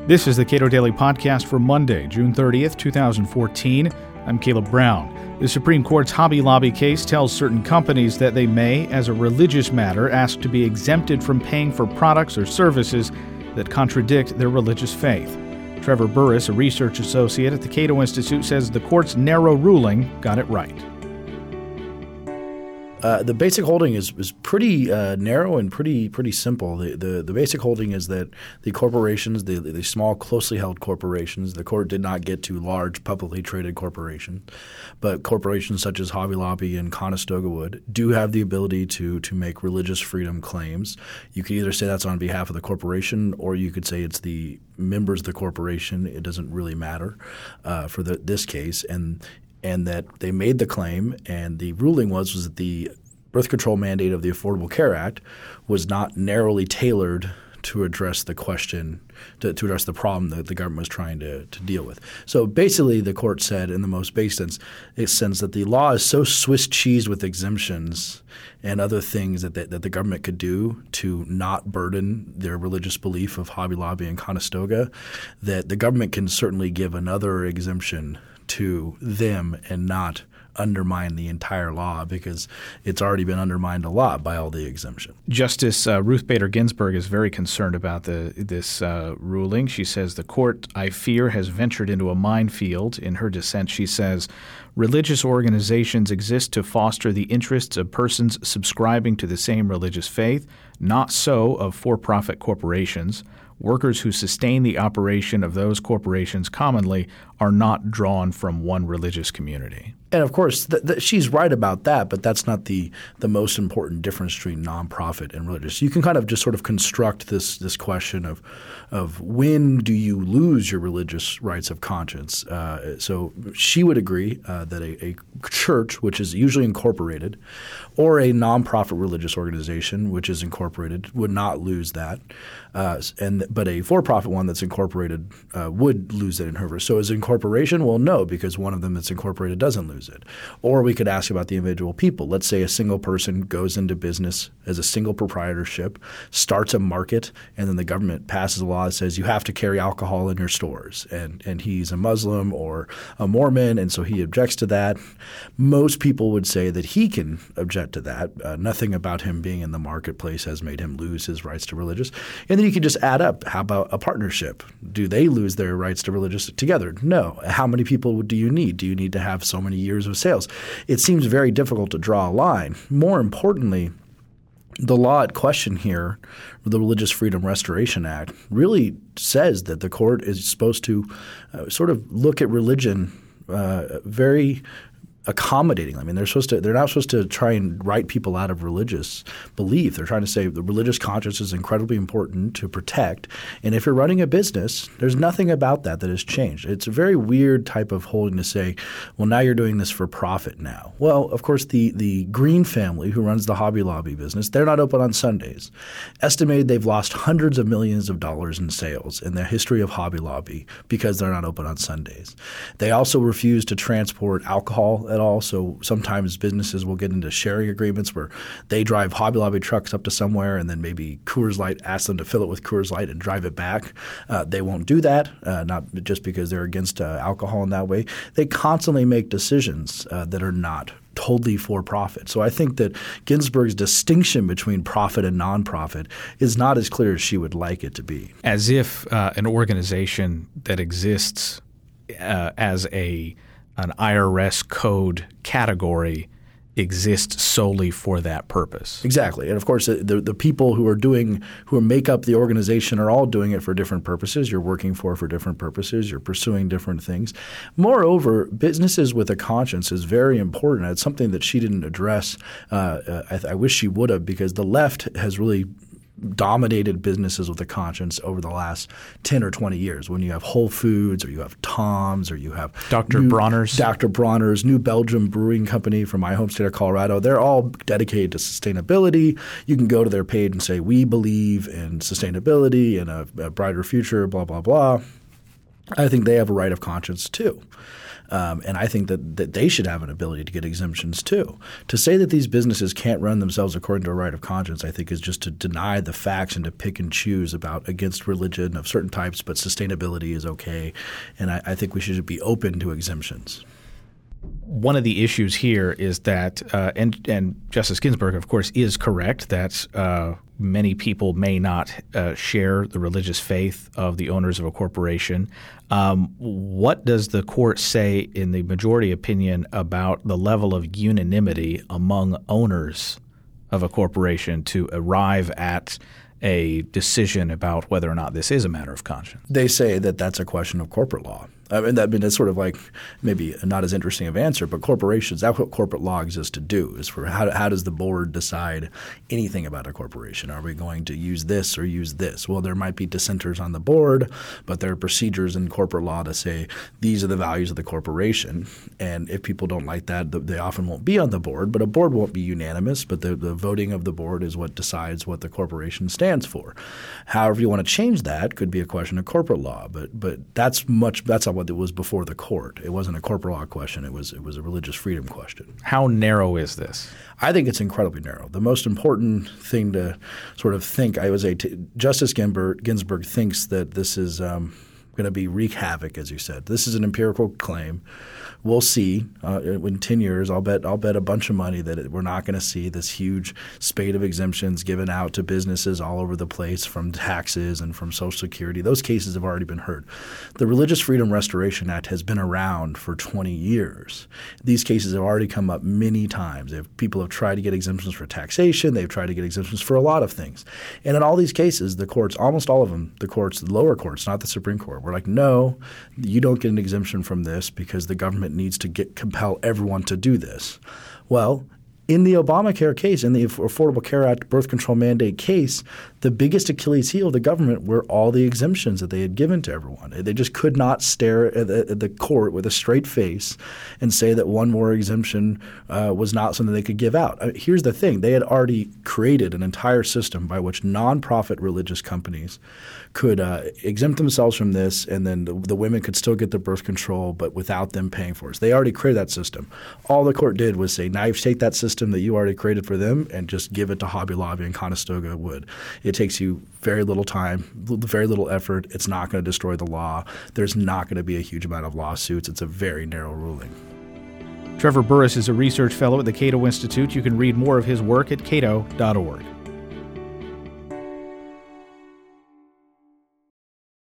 This is the Cato Daily Podcast for Monday, June 30th, 2014. I'm Caleb Brown. The Supreme Court's Hobby Lobby case tells certain companies that they may, as a religious matter, ask to be exempted from paying for products or services that contradict their religious faith. Trevor Burrus, a research associate at the Cato Institute, says the court's narrow ruling got it right. The basic holding is pretty narrow and pretty simple. The basic holding is that the corporations, the small, closely held corporations, the court did not get to large, publicly traded corporations, but corporations such as Hobby Lobby and Conestoga Wood do have the ability to make religious freedom claims. You could either say that's on behalf of the corporation, or you could say it's the members of the corporation. It doesn't really matter for this case, and that they made the claim, and the ruling was that the birth control mandate of the Affordable Care Act was not narrowly tailored to address the question, to address the problem that the government was trying to deal with. So basically the court said in the most basic sense that the law is so Swiss cheese with exemptions and other things that the government could do to not burden their religious belief of Hobby Lobby and Conestoga, that the government can certainly give another exemption to them and not undermine the entire law, because it's already been undermined a lot by all the exemptions. Justice Ruth Bader Ginsburg is very concerned about this ruling. She says the court, I fear, has ventured into a minefield. In her dissent, she says, religious organizations exist to foster the interests of persons subscribing to the same religious faith, not so of for-profit corporations. Workers who sustain the operation of those corporations commonly are not drawn from one religious community. And of course, she's right about that, but that's not the most important difference between nonprofit and religious. You can kind of just sort of construct this question of when do you lose your religious rights of conscience. So she would agree that a church, which is usually incorporated, or a nonprofit religious organization, which is incorporated, would not lose that. But a for-profit one that's incorporated would lose it in her verse. So is incorporation? Well, no, because one of them that's incorporated doesn't lose it. Or we could ask about the individual people. Let's say a single person goes into business as a single proprietorship, starts a market, and then the government passes a law that says you have to carry alcohol in your stores. And he's a Muslim or a Mormon, and so he objects to that. Most people would say that he can object to that. Nothing about him being in the marketplace has made him lose his rights to religious. And then you could just add up, how about a partnership? Do they lose their rights to religious together? No. How many people do you need? Do you need to have so many years of sales? It seems very difficult to draw a line. More importantly, the law at question here, the Religious Freedom Restoration Act, really says that the court is supposed to sort of look at religion very accommodating. I mean, they're not supposed to try and write people out of religious belief. They're trying to say the religious conscience is incredibly important to protect. And if you're running a business, there's nothing about that has changed. It's a very weird type of holding to say, well, now you're doing this for profit now. Well, of course, the Green family who runs the Hobby Lobby business, they're not open on Sundays. Estimated they've lost hundreds of millions of dollars in sales in the history of Hobby Lobby because they're not open on Sundays. They also refuse to transport alcohol at all. So sometimes businesses will get into sharing agreements where they drive Hobby Lobby trucks up to somewhere, and then maybe Coors Light asks them to fill it with Coors Light and drive it back. They won't do that, not just because they're against alcohol in that way. They constantly make decisions that are not totally for profit. So I think that Ginsburg's distinction between profit and nonprofit is not as clear as she would like it to be. As if an organization that exists as an IRS code category exists solely for that purpose. Exactly. And of course, the people who make up the organization are all doing it for different purposes. You're working for different purposes. You're pursuing different things. Moreover, businesses with a conscience is very important. It's something that she didn't address. I wish she would have, because the left has really dominated businesses with a conscience over the last 10 or 20 years. When you have Whole Foods, or you have Tom's, or you have Dr. Bronner's, New Belgium Brewing Company from my home state of Colorado, they're all dedicated to sustainability. You can go to their page and say, we believe in sustainability and a brighter future, blah, blah, blah. I think they have a right of conscience too. And I think that they should have an ability to get exemptions too. To say that these businesses can't run themselves according to a right of conscience, I think, is just to deny the facts and to pick and choose against religion of certain types, but sustainability is okay. And I think we should be open to exemptions. One of the issues here is that, and Justice Ginsburg, of course, is correct that many people may not share the religious faith of the owners of a corporation. What does the court say in the majority opinion about the level of unanimity among owners of a corporation to arrive at a decision about whether or not this is a matter of conscience? They say that that's a question of corporate law. I mean, that's sort of like maybe not as interesting of an answer, but corporations, that's what corporate law exists to do, is for how does the board decide anything about a corporation? Are we going to use this or use this? Well, there might be dissenters on the board, but there are procedures in corporate law to say these are the values of the corporation. And if people don't like that, they often won't be on the board, but a board won't be unanimous, but the voting of the board is what decides what the corporation stands for. However you want to change that could be a question of corporate law, but that's what it was before the court. It wasn't a corporate law question. It was a religious freedom question. How narrow is this? I think it's incredibly narrow. The most important thing to sort of think, I would say, Justice Ginsburg thinks that this is going to wreak havoc, as you said. This is an empirical claim. We'll see. In 10 years, I'll bet a bunch of money that we're not going to see this huge spate of exemptions given out to businesses all over the place, from taxes and from Social Security. Those cases have already been heard. The Religious Freedom Restoration Act has been around for 20 years. These cases have already come up many times. People have tried to get exemptions for taxation. They've tried to get exemptions for a lot of things. And in all these cases, the courts, almost all of them, the lower courts, not the Supreme Court, were like, no, you don't get an exemption from this because the government needs to compel everyone to do this. Well, in the Obamacare case, in the Affordable Care Act birth control mandate case, the biggest Achilles heel of the government were all the exemptions that they had given to everyone. They just could not stare at the court with a straight face and say that one more exemption was not something they could give out. Here's the thing. They had already created an entire system by which nonprofit religious companies could exempt themselves from this, and then the women could still get the birth control but without them paying for it. So they already created that system. All the court did was say, now you take that system that you already created for them and just give it to Hobby Lobby and Conestoga Wood. It takes you very little time, very little effort. It's not going to destroy the law. There's not going to be a huge amount of lawsuits. It's a very narrow ruling. Trevor Burrus is a research fellow at the Cato Institute. You can read more of his work at cato.org.